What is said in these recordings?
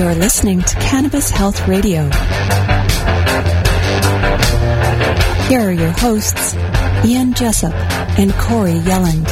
You're listening to Cannabis Health Radio. Here are your hosts, Ian Jessup and Corey Yelland.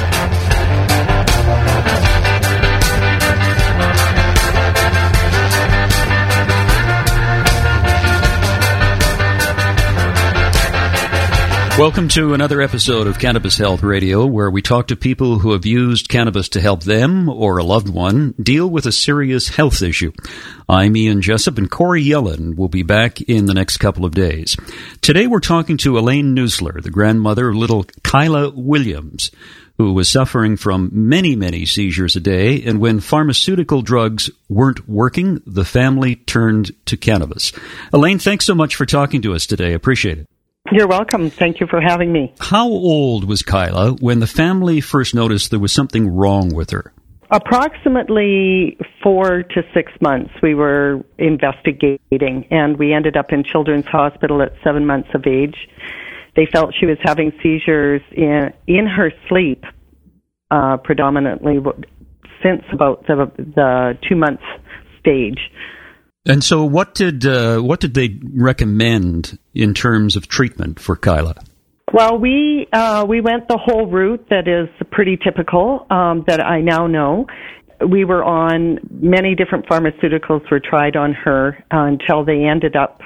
Welcome to another episode of Cannabis Health Radio, where we talk to people who have used cannabis to help them or a loved one deal with a serious health issue. I'm Ian Jessup, and Corey Yelland will be back in the next couple of days. Today we're talking to Elaine Neusler, the grandmother of little Kyla Williams, who was suffering from many seizures a day, and when pharmaceutical drugs weren't working, the family turned to cannabis. Elaine, thanks so much for talking to us today. Appreciate it. You're welcome. Thank you for having me. How old was Kyla when the family first noticed there was something wrong with her? Approximately 4 to 6 months we were investigating, and we ended up in Children's Hospital at 7 months of age. They felt she was having seizures in her sleep, predominantly since about the 2 months stage. And so what did they recommend in terms of treatment for Kyla? Well, we went the whole route that is pretty typical, that I now know. We were on many different pharmaceuticals were tried on her until they ended up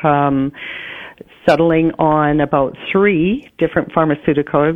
settling on about 3 different pharmaceuticals,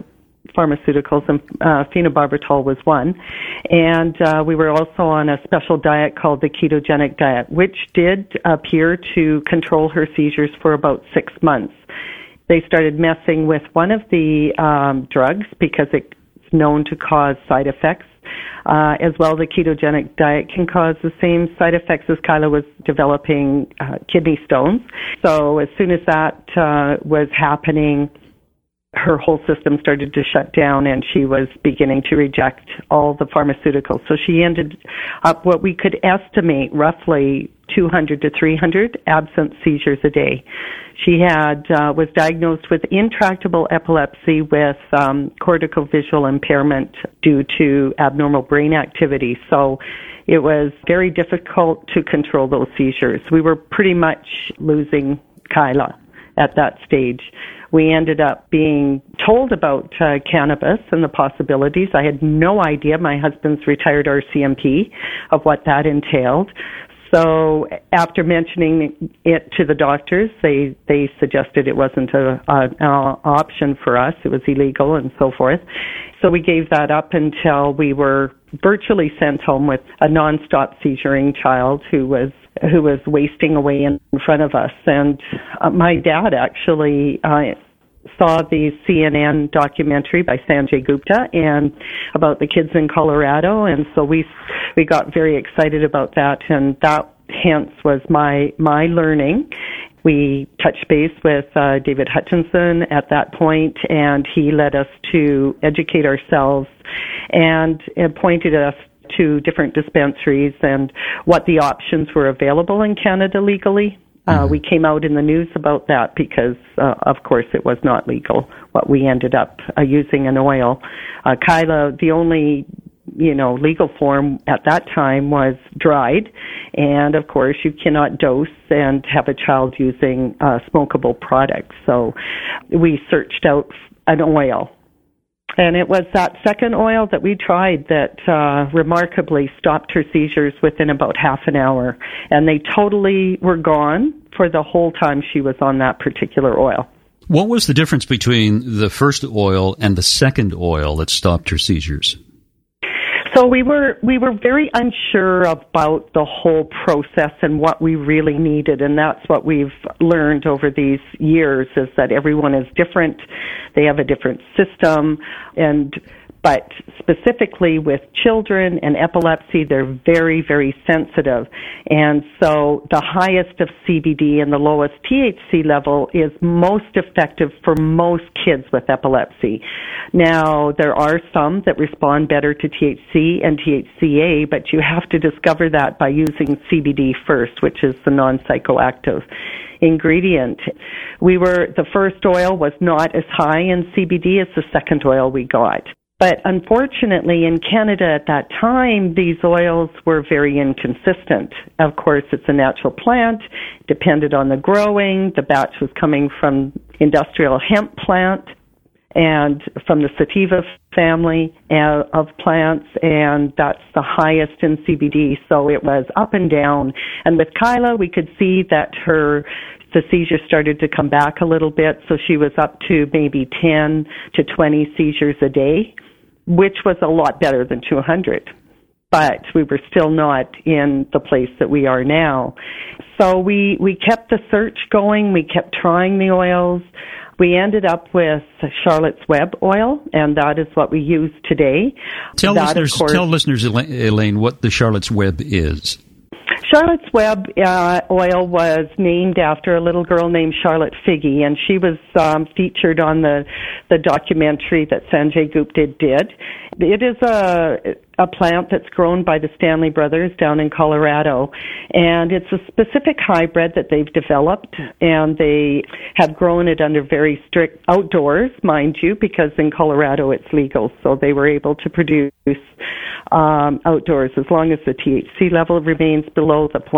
and phenobarbital was one. And we were also on a special diet called the ketogenic diet, which did appear to control her seizures for about 6 months. They started messing with one of the drugs because it's known to cause side effects. As well, the ketogenic diet can cause the same side effects as Kyla was developing kidney stones. So as soon as that was happening, her whole system started to shut down, and she was beginning to reject all the pharmaceuticals. So she ended up what we could estimate roughly 200 to 300 absent seizures a day. She was diagnosed with intractable epilepsy with corticovisual impairment due to abnormal brain activity. So it was very difficult to control those seizures. We were pretty much losing Kyla at that stage. We ended up being told about cannabis and the possibilities. I had no idea. My husband's retired RCMP of what that entailed. So after mentioning it to the doctors, they suggested it wasn't an option for us. It was illegal and so forth. So we gave that up until we were virtually sent home with a nonstop seizuring child who was wasting away in front of us. And my dad actually saw the CNN documentary by Sanjay Gupta and about the kids in Colorado, and so we got very excited about that, and that hence was my learning. We touched base with David Hutchinson at that point, and he led us to educate ourselves and pointed us to different dispensaries and what the options were available in Canada legally. We came out in the news about that because, of course, it was not legal. What we ended up using an oil. Kyla, the only, legal form at that time was dried, and of course, you cannot dose and have a child using smokable products. So we searched out an oil. And it was that second oil that we tried that remarkably stopped her seizures within about half an hour. And they totally were gone for the whole time she was on that particular oil. What was the difference between the first oil and the second oil that stopped her seizures? So we were very unsure about the whole process and what we really needed, and that's what we've learned over these years, is that everyone is different. They have a different system, but specifically with children and epilepsy, they're very, very sensitive. And so the highest of CBD and the lowest THC level is most effective for most kids with epilepsy. Now, there are some that respond better to THC and THCA, but you have to discover that by using CBD first, which is the non-psychoactive ingredient. The first oil was not as high in CBD as the second oil we got. But unfortunately, in Canada at that time, these oils were very inconsistent. Of course, it's a natural plant, depended on the growing. The batch was coming from industrial hemp plant and from the sativa family of plants, and that's the highest in CBD. So it was up and down. And with Kyla, we could see that the seizures started to come back a little bit, so she was up to maybe 10 to 20 seizures a day, which was a lot better than 200. But we were still not in the place that we are now. So we kept the search going. We kept trying the oils. We ended up with Charlotte's Web oil, and that is what we use today. Tell listeners, Elaine, what the Charlotte's Web is. Charlotte's Web oil was named after a little girl named Charlotte Figge, and she was featured on the documentary that Sanjay Gupta did. It is a plant that's grown by the Stanley Brothers down in Colorado, and it's a specific hybrid that they've developed, and they have grown it under very strict outdoors, mind you, because in Colorado it's legal, so they were able to produce outdoors as long as the THC level remains below the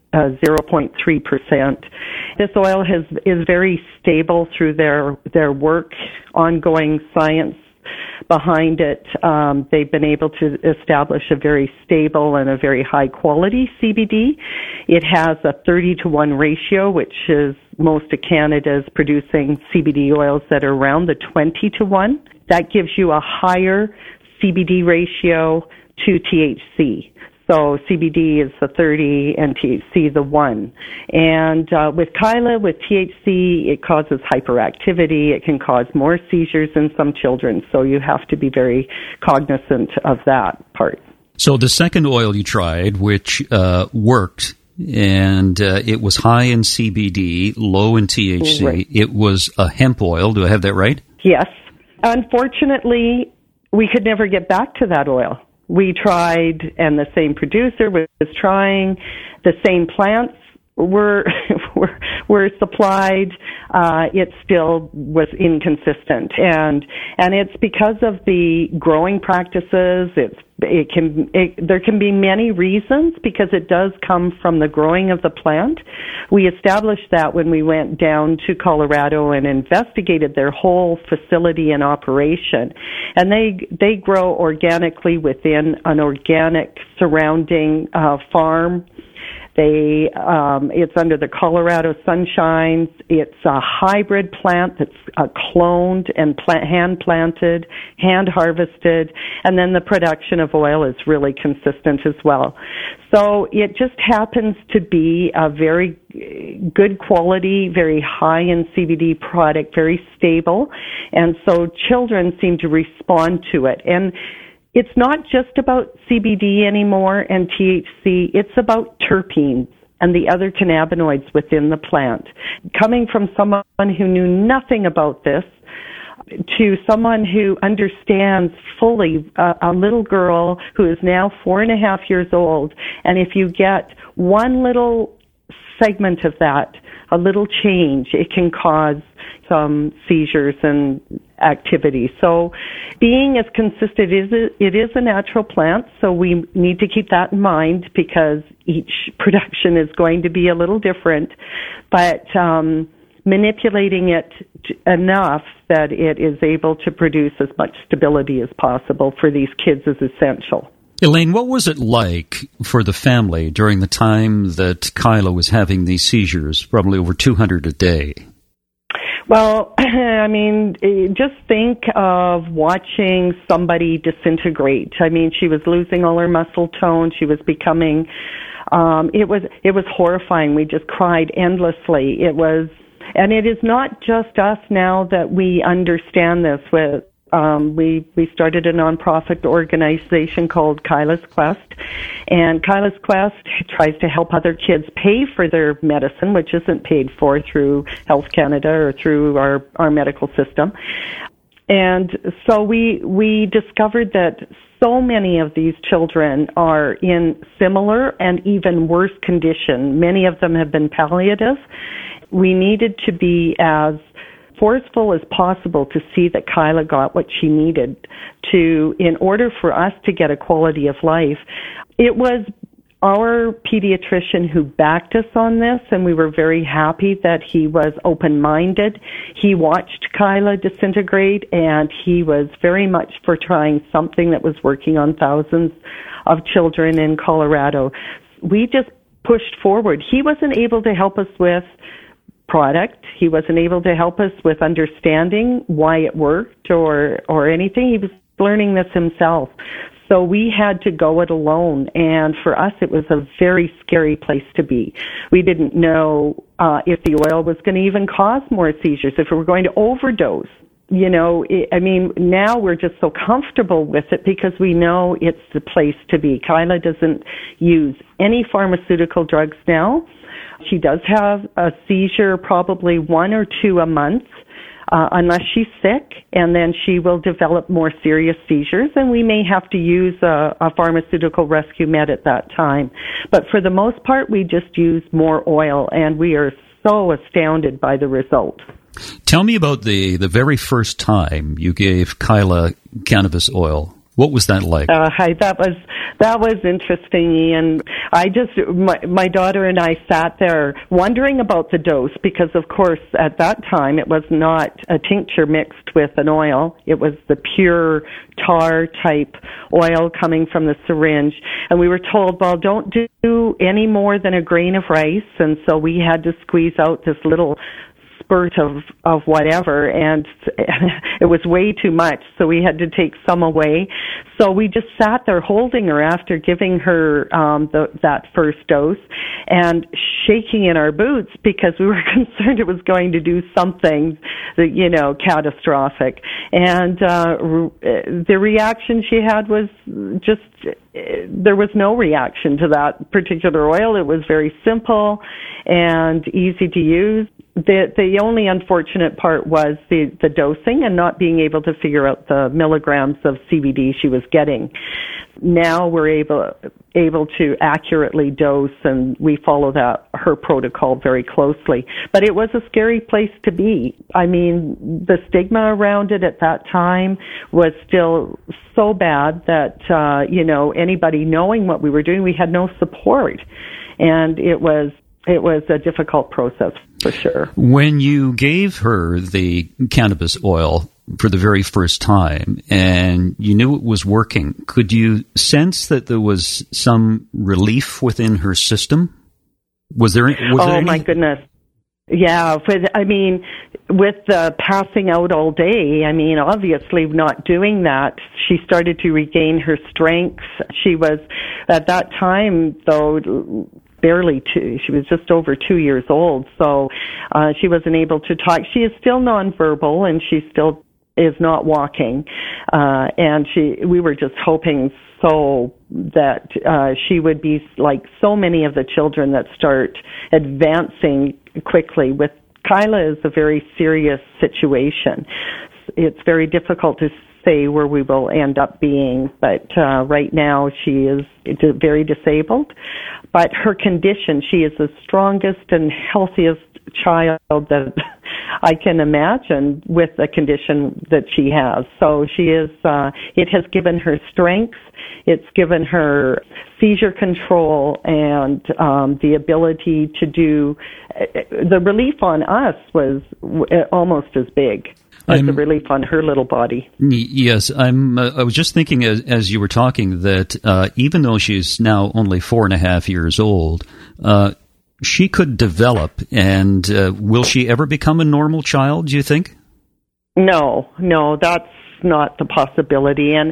0.3%. This oil is very stable through their work, ongoing science behind it. They've been able to establish a very stable and a very high quality CBD. It has a 30-to-1 ratio, which is most of Canada's producing CBD oils that are around the 20-to-1. That gives you a higher CBD ratio to THC. So CBD is the 30 and THC the 1. And with Kyla, with THC, it causes hyperactivity. It can cause more seizures in some children. So you have to be very cognizant of that part. So the second oil you tried, which worked, and it was high in CBD, low in THC. Right. It was a hemp oil. Do I have that right? Yes. Unfortunately, we could never get back to that oil. We tried, and the same producer was trying. The same plants were supplied. It still was inconsistent, and it's because of the growing practices. There can be many reasons because it does come from the growing of the plant. We established that when we went down to Colorado and investigated their whole facility and operation. And they grow organically within an organic surrounding farm. It's under the Colorado Sunshines. It's a hybrid plant that's cloned and hand-planted, hand-harvested, and then the production of oil is really consistent as well. So it just happens to be a very good quality, very high in CBD product, very stable, and so children seem to respond to it. And it's not just about CBD anymore and THC. It's about terpenes and the other cannabinoids within the plant. Coming from someone who knew nothing about this to someone who understands fully, a little girl who is now 4.5 years old, and if you get one little segment of that, a little change, it can cause some seizures and activity. So being as consistent, it is a natural plant, so we need to keep that in mind because each production is going to be a little different, but manipulating it enough that it is able to produce as much stability as possible for these kids is essential. Elaine, what was it like for the family during the time that Kyla was having these seizures, probably over 200 a day? Well, I mean, just think of watching somebody disintegrate. I mean, she was losing all her muscle tone. She was becoming, it was horrifying. We just cried endlessly. And it is not just us now that we understand this. We started a nonprofit organization called Kyla's Quest, and Kyla's Quest tries to help other kids pay for their medicine, which isn't paid for through Health Canada or through our medical system. And so we discovered that so many of these children are in similar and even worse condition. Many of them have been palliative. We needed to be as forceful as possible to see that Kyla got what she needed in order for us to get a quality of life. It was our pediatrician who backed us on this, and we were very happy that he was open-minded. He watched Kyla disintegrate, and he was very much for trying something that was working on thousands of children in Colorado. We just pushed forward. He wasn't able to help us with product. He wasn't able to help us with understanding why it worked or anything. He was learning this himself. So we had to go it alone, and for us it was a very scary place to be. We didn't know if the oil was going to even cause more seizures, if we were going to overdose. Now we're just so comfortable with it because we know it's the place to be. Kyla doesn't use any pharmaceutical drugs now. She does have a seizure probably 1 or 2 a month. Unless she's sick, and then she will develop more serious seizures, and we may have to use a pharmaceutical rescue med at that time. But for the most part, we just use more oil, and we are so astounded by the result. Tell me about the very first time you gave Kyla cannabis oil. What was that like? Hi, that was interesting, Ian. My daughter and I sat there wondering about the dose because, of course, at that time it was not a tincture mixed with an oil. It was the pure tar type oil coming from the syringe. And we were told, well, don't do any more than a grain of rice. And so we had to squeeze out this little spurt of whatever, and it was way too much, so we had to take some away. So we just sat there holding her after giving her that first dose and shaking in our boots because we were concerned it was going to do something catastrophic. And the reaction she had was just, there was no reaction to that particular oil. It was very simple and easy to use. The only unfortunate part was the dosing and not being able to figure out the milligrams of CBD she was getting. Now we're able to accurately dose, and we follow her protocol very closely. But it was a scary place to be. I mean, the stigma around it at that time was still so bad that, anybody knowing what we were doing, we had no support. And it was a difficult process, for sure. When you gave her the cannabis oil for the very first time and you knew it was working, could you sense that there was some relief within her system? Was there any? My goodness. Yeah, with the passing out all day, obviously not doing that, she started to regain her strength. She was, at that time, though, barely 2. She was just over 2 years old, so she wasn't able to talk. She is still nonverbal, and she still is not walking. And we were just hoping so that she would be like so many of the children that start advancing quickly. With Kyla is a very serious situation. It's very difficult to say where we will end up being, but right now she is very disabled. But her condition, she is the strongest and healthiest child that I can imagine with the condition that she has. So she is, it has given her strength, it's given her seizure control, and the ability to do, the relief on us was almost as big as the relief on her little body. Yes, I was just thinking as you were talking that even though she's now only 4.5 years old, she could develop, and will she ever become a normal child, do you think? No, that's not the possibility. And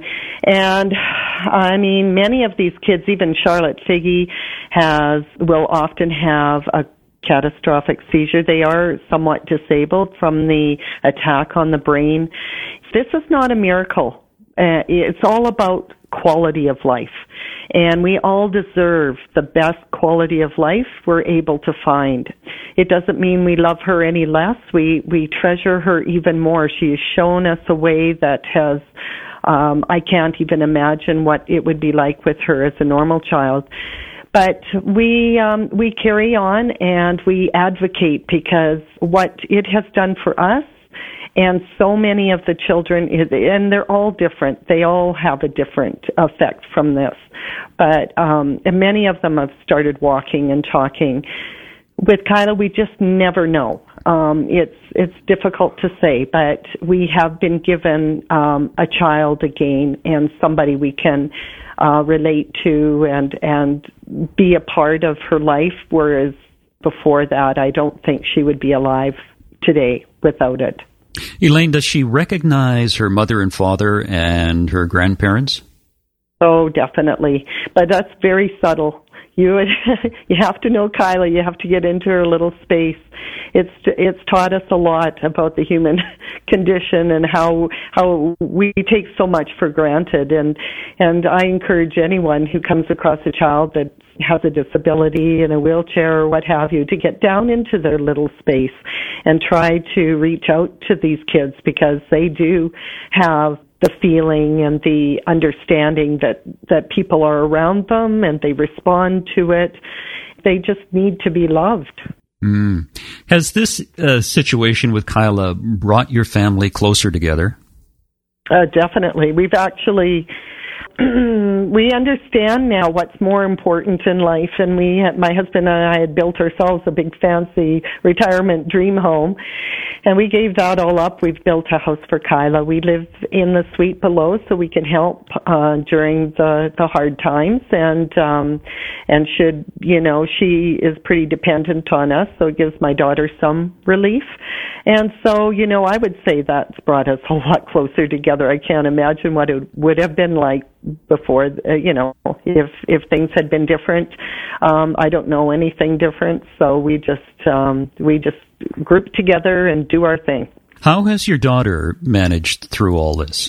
many of these kids, even Charlotte Figge will often have a catastrophic seizure. They are somewhat disabled from the attack on the brain. This is not a miracle. It's all about quality of life. And we all deserve the best quality of life we're able to find. It doesn't mean we love her any less. We treasure her even more. She has shown us a way that has, I can't even imagine what it would be like with her as a normal child. But we carry on and we advocate because what it has done for us, And so many of the children, and they're all different. They all have a different effect from this. But many of them have started walking and talking. With Kyla, we just never know. It's difficult to say, but we have been given a child again and somebody we can relate to and be a part of her life, whereas before that, I don't think she would be alive today without it. Elaine, does she recognize her mother and father and her grandparents? Oh, definitely. But that's very subtle. You have to know Kyla. You have to get into her little space. It's taught us a lot about the human condition and how we take so much for granted. And I encourage anyone who comes across a child that has a disability in a wheelchair or what have you to get down into their little space and try to reach out to these kids, because they do have the feeling and the understanding that people are around them and they respond to it. They just need to be loved. Mm. Has this situation with Kyla brought your family closer together? Definitely. We've actually... we understand now what's more important in life, and my husband and I had built ourselves a big fancy retirement dream home, and we gave that all up. We've built a house for Kyla. We live in the suite below so we can help during the hard times, and should, she is pretty dependent on us, so it gives my daughter some relief. And so, I would say that's brought us a lot closer together. I can't imagine what it would have been like before, if things had been different. I don't know anything different, so we just group together and do our thing. How has your daughter managed through all this?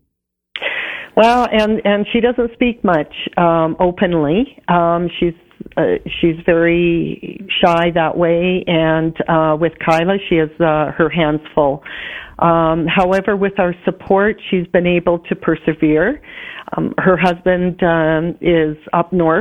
Well, and she doesn't speak much openly. She's very shy that way, and with Kyla, she has her hands full. However, with our support, she's been able to persevere. Her husband is up north,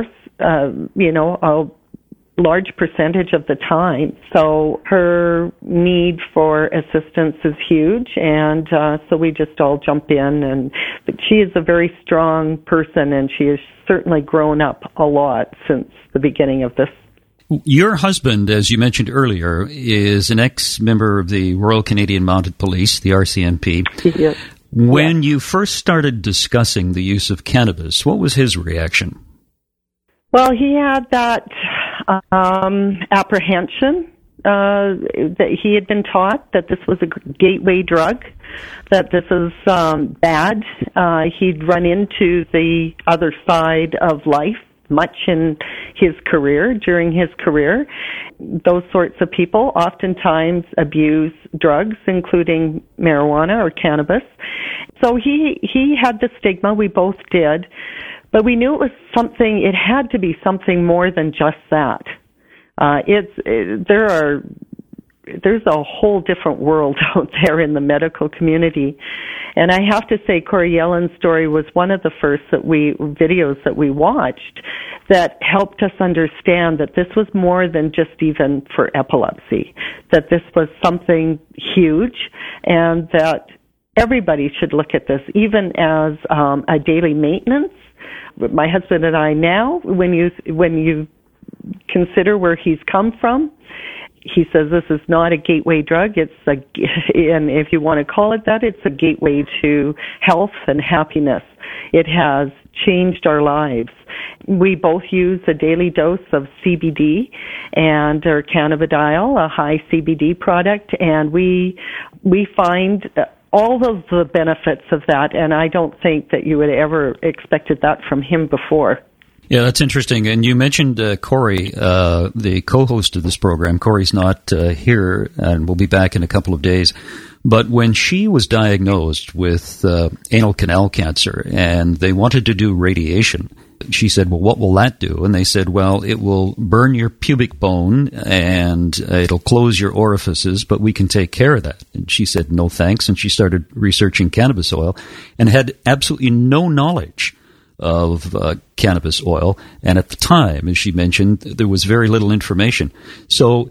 a large percentage of the time. So her need for assistance is huge, and so we just all jump in. But she is a very strong person, and she has certainly grown up a lot since the beginning of this. Your husband, as you mentioned earlier, is an ex-member of the Royal Canadian Mounted Police, the RCMP. Yes. When you first started discussing the use of cannabis, what was his reaction? Well, he had that apprehension that he had been taught that this was a gateway drug, that this is bad. He'd run into the other side of life much in his career, during his career. Those sorts of people oftentimes abuse drugs, including marijuana or cannabis. So he had the stigma, we both did, but we knew it was something, it had to be something more than just that. There's a whole different world out there in the medical community. And I have to say, Corey Yellen's story was one of the first videos that we watched that helped us understand that this was more than just even for epilepsy, that this was something huge, and that everybody should look at this, even as a daily maintenance. My husband and I now, when you consider where he's come from, he says this is not a gateway drug. And if you want to call it that, it's a gateway to health and happiness. It has changed our lives. We both use a daily dose of CBD and our cannabidiol, a high CBD product, and we find all of the benefits of that, and I don't think that you would ever expected that from him before. Yeah, that's interesting. And you mentioned Corey, the co-host of this program. Corey's not here, and will be back in a couple of days. But when she was diagnosed with anal canal cancer and they wanted to do radiation, she said, well, what will that do? And they said, well, it will burn your pubic bone and it'll close your orifices, but we can take care of that. And she said, no thanks. And she started researching cannabis oil and had absolutely no knowledge of cannabis oil. And at the time, as she mentioned, there was very little information. So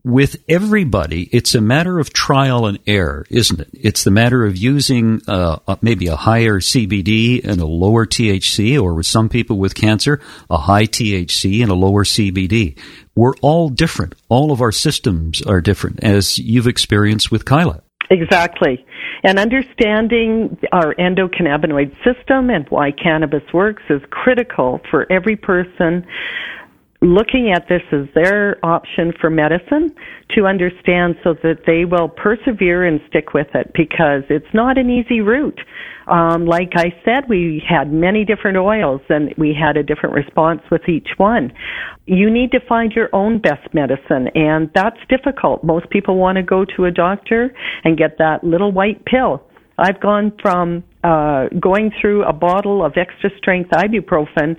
with everybody, it's a matter of trial and error, isn't it? It's the matter of using maybe a higher CBD and a lower THC, or with some people with cancer, a high THC and a lower CBD. We're all different. All of our systems are different, as you've experienced with Kyla. Exactly. And understanding our endocannabinoid system and why cannabis works is critical for every person looking at this as their option for medicine to understand, so that they will persevere and stick with it, because it's not an easy route. Like I said, we had many different oils and we had a different response with each one. You need to find your own best medicine, and that's difficult. Most people want to go to a doctor and get that little white pill. I've gone from going through a bottle of extra strength ibuprofen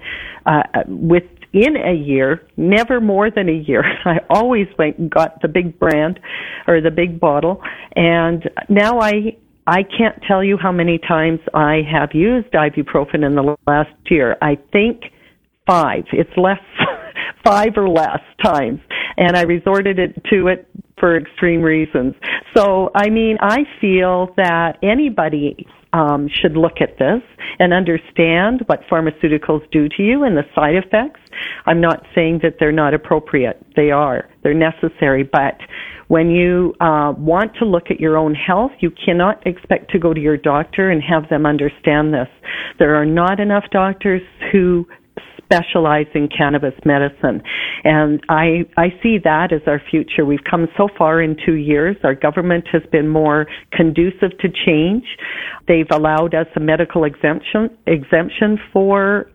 within a year, never more than a year. I always went and got the big brand or the big bottle, and now I can't tell you how many times I have used ibuprofen in the last year. I think 5. It's less, 5 or less times. And I resorted to it for extreme reasons. So, I mean, I feel that anybody should look at this and understand what pharmaceuticals do to you and the side effects. I'm not saying that they're not appropriate. They are. They're necessary. But when you want to look at your own health, you cannot expect to go to your doctor and have them understand this. There are not enough doctors who specialize in cannabis medicine. And I see that as our future. We've come so far in 2 years. Our government has been more conducive to change. They've allowed us a medical exemption for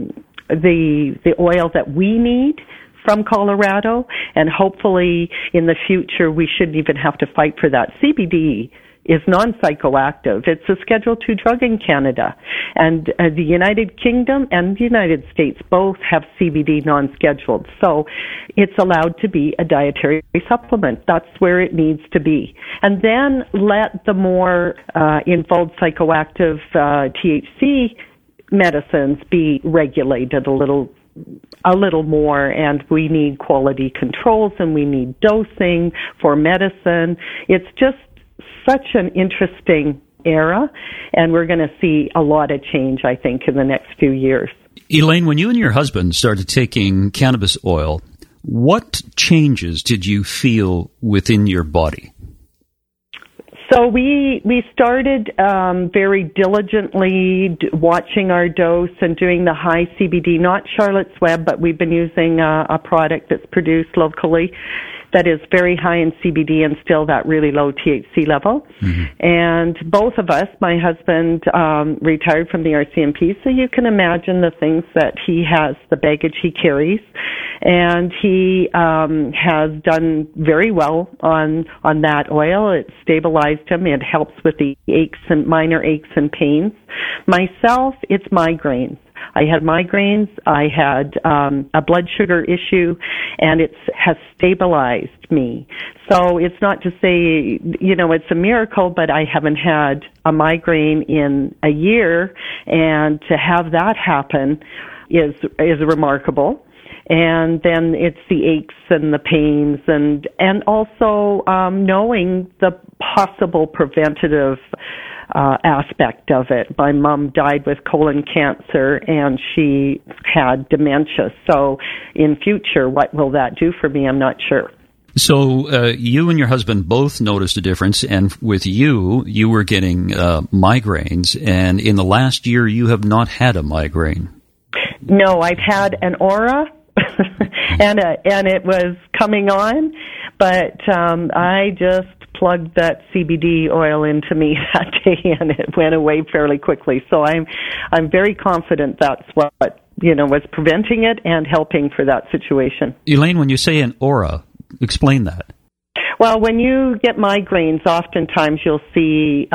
the oil that we need from Colorado, and hopefully in the future we shouldn't even have to fight for that. CBD is non-psychoactive. It's a Schedule II drug in Canada. And the United Kingdom and the United States both have CBD non-scheduled. So it's allowed to be a dietary supplement. That's where it needs to be. And then let the more involved psychoactive THC medicines be regulated a little more, and we need quality controls and we need dosing for medicine. It's just such an interesting era, and we're going to see a lot of change, I think, in the next few years. Elaine, when you and your husband started taking cannabis oil, what changes did you feel within your body? So we started very diligently watching our dose and doing the high CBD, not Charlotte's Web, but we've been using a product that's produced locally that is very high in CBD and still that really low THC level. Mm-hmm. And both of us, my husband retired from the RCMP, so you can imagine the things that he has, the baggage he carries. And he has done very well on that oil. It stabilized him. It helps with the minor aches and pains. Myself, it's migraines. I had migraines, I had a blood sugar issue, and it has stabilized me. So it's not to say, it's a miracle, but I haven't had a migraine in a year, and to have that happen is remarkable. And then it's the aches and the pains, and also knowing the possible preventative aspect of it. My mom died with colon cancer, and she had dementia. So in future, what will that do for me? I'm not sure. So you and your husband both noticed a difference, and with you were getting migraines, and in the last year, you have not had a migraine. No, I've had an aura, and it was coming on, but I just plugged that CBD oil into me that day, and it went away fairly quickly. So I'm very confident that's what was preventing it and helping for that situation. Elaine, when you say an aura, explain that. Well, when you get migraines, oftentimes you'll see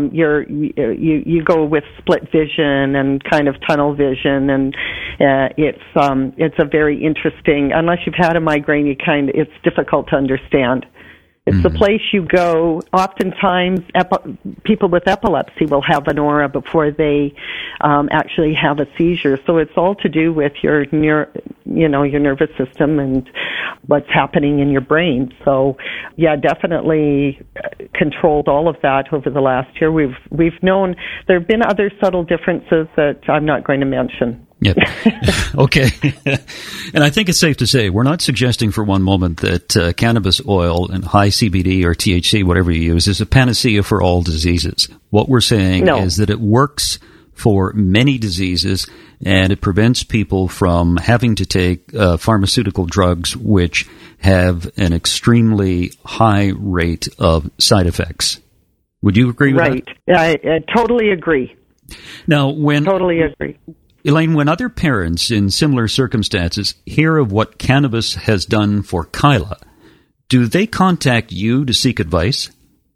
you go with split vision and kind of tunnel vision, and it's a very interesting. Unless you've had a migraine, it's difficult to understand. It's the place you go. Oftentimes, people with epilepsy will have an aura before they actually have a seizure. So it's all to do with your your nervous system and what's happening in your brain. So, yeah, definitely controlled all of that over the last year. We've known there have been other subtle differences that I'm not going to mention. Yep. Okay. And I think it's safe to say we're not suggesting for one moment that cannabis oil and high CBD or THC, whatever you use, is a panacea for all diseases. What we're saying is that it works for many diseases, and it prevents people from having to take pharmaceutical drugs which have an extremely high rate of side effects. Would you agree with that? Right. I totally agree. Now, Totally agree. Elaine, when other parents in similar circumstances hear of what cannabis has done for Kyla, do they contact you to seek advice?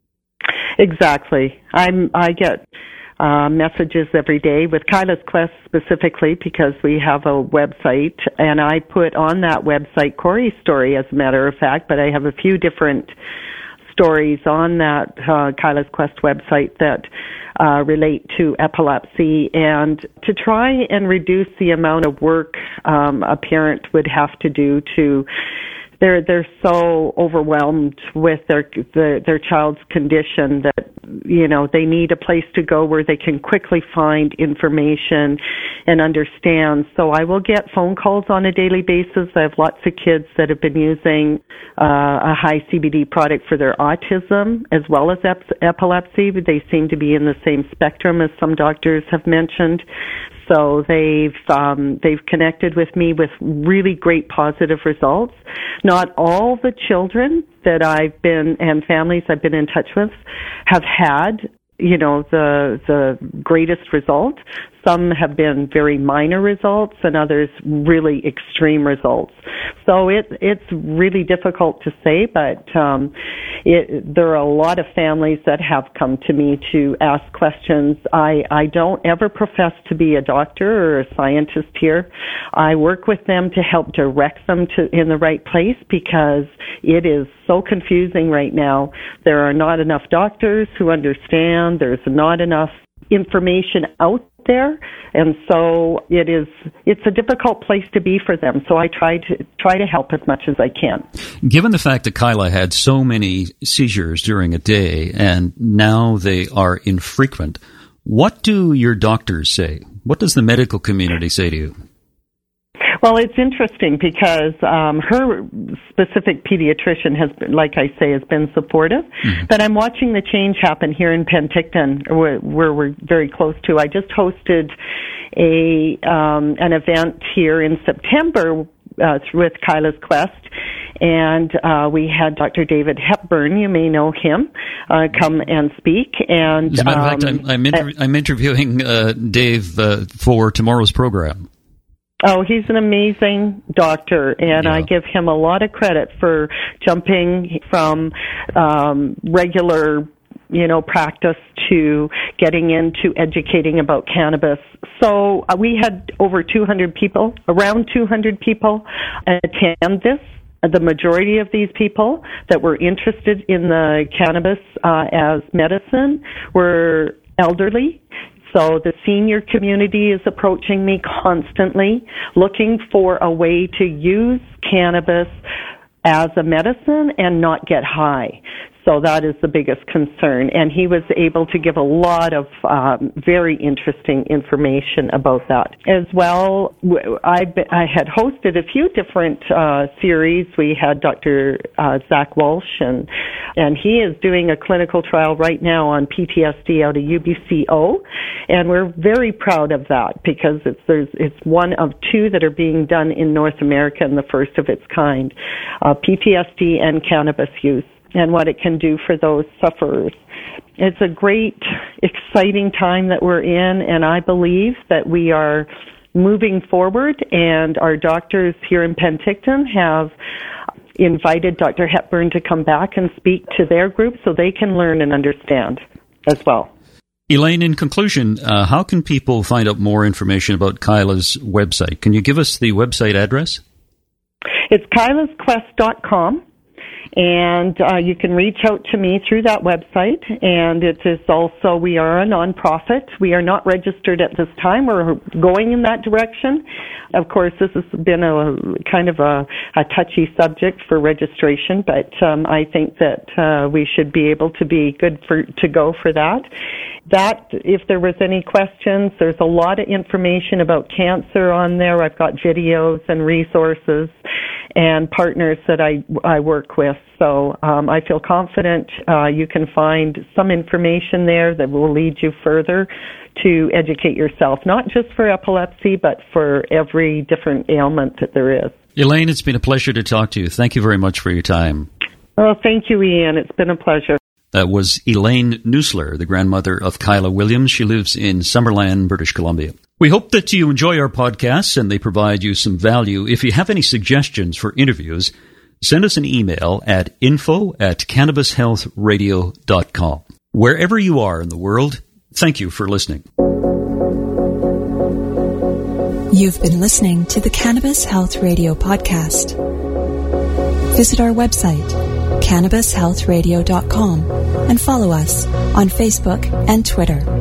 Exactly. I get messages every day with Kyla's Quest specifically because we have a website, and I put on that website Corey's story, as a matter of fact, but I have a few different stories on that Kyla's Quest website that relate to epilepsy, and to try and reduce the amount of work a parent would have to do to they're so overwhelmed with their child's condition that they need a place to go where they can quickly find information and understand. So I will get phone calls on a daily basis. I have lots of kids that have been using a high CBD product for their autism as well as epilepsy. They seem to be in the same spectrum as some doctors have mentioned. So they've connected with me with really great positive results. Not all the children that and families I've been in touch with have had, the greatest result. Some have been very minor results and others really extreme results. So it's really difficult to say, but there are a lot of families that have come to me to ask questions. I don't ever profess to be a doctor or a scientist here. I work with them to help direct them in the right place because it is so confusing right now. There are not enough doctors who understand. There's not enough information out there, and so it's a difficult place to be for them. So I try to help as much as I can. Given the fact that Kyla had so many seizures during a day and now they are infrequent, what do your doctors say? What does the medical community say to you? Well, it's interesting because her specific pediatrician has been, like I say, has been supportive. Mm-hmm. But I'm watching the change happen here in Penticton, where we're very close to. I just hosted an event here in September with Kyla's Quest, and we had Dr. David Hepburn, you may know him, come and speak. And as a matter of fact, I'm interviewing Dave for tomorrow's program. Oh, he's an amazing doctor, and I give him a lot of credit for jumping from regular, practice to getting into educating about cannabis. So we had around 200 people attend this. The majority of these people that were interested in the cannabis as medicine were elderly. So the senior community is approaching me constantly, looking for a way to use cannabis as a medicine and not get high. So that is the biggest concern. And he was able to give a lot of very interesting information about that. As well, I had hosted a few different series. We had Dr. Zach Walsh, and he is doing a clinical trial right now on PTSD out of UBCO. And we're very proud of that because it's one of two that are being done in North America and the first of its kind, PTSD and cannabis use, and what it can do for those sufferers. It's a great, exciting time that we're in, and I believe that we are moving forward, and our doctors here in Penticton have invited Dr. Hepburn to come back and speak to their group so they can learn and understand as well. Elaine, in conclusion, how can people find out more information about Kyla's website? Can you give us the website address? It's kylasquest.com. And you can reach out to me through that website. And it is also, we are a nonprofit. We are not registered at this time. We're going in that direction. Of course, this has been a kind of a touchy subject for registration, but I think that we should be able to be good to go for that. That, if there was any questions, there's a lot of information about cancer on there. I've got videos and resources and partners that I work with. So I feel confident you can find some information there that will lead you further to educate yourself, not just for epilepsy, but for every different ailment that there is. Elaine, it's been a pleasure to talk to you. Thank you very much for your time. Oh, thank you, Ian. It's been a pleasure. That was Elaine Nussler, the grandmother of Kyla Williams. She lives in Summerland, British Columbia. We hope that you enjoy our podcasts and they provide you some value. If you have any suggestions for interviews, send us an email at info@cannabishealthradio.com. Wherever you are in the world, thank you for listening. You've been listening to the Cannabis Health Radio podcast. Visit our website, cannabishealthradio.com, and follow us on Facebook and Twitter.